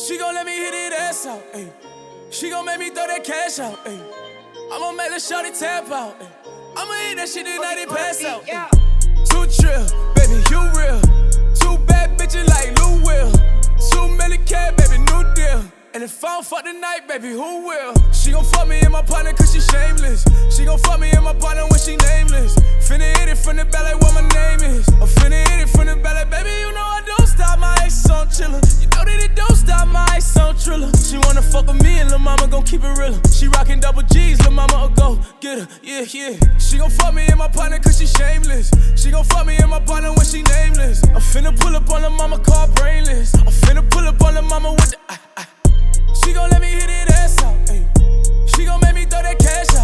She gon' let me hit it ass out, ayy. She gon' make me throw that cash out, ayy. I'ma make the shawty tap out, ayy. I'ma hit that shit tonight and pass out, ayy. Too trill, baby, you real. Two bad bitches like Lou Will. 2 million cat, baby, new deal. And if I don't fuck tonight, baby, who will? She gon' fuck me in my partner cause she shameless. She gon' fuck me in my partner when she nameless. Finna hit it from the back like what my name is. I'm finna hit it from the back like, baby, you know I don't stop, my ice on chillin'. You know that it don't stop, my ice on Triller. She wanna fuck with me and lil' mama gon' keep it realer. She rockin' double G's, lil' mama a go get her, yeah, yeah. She gon' fuck me in my partner cause she shameless. She gon' fuck me in my partner when she nameless. I'm finna pull up on lil' mama car brainless. I'm finna pull up on lil' mama with the She gon' let me hit it ass out, ayy. She gon' make me throw that cash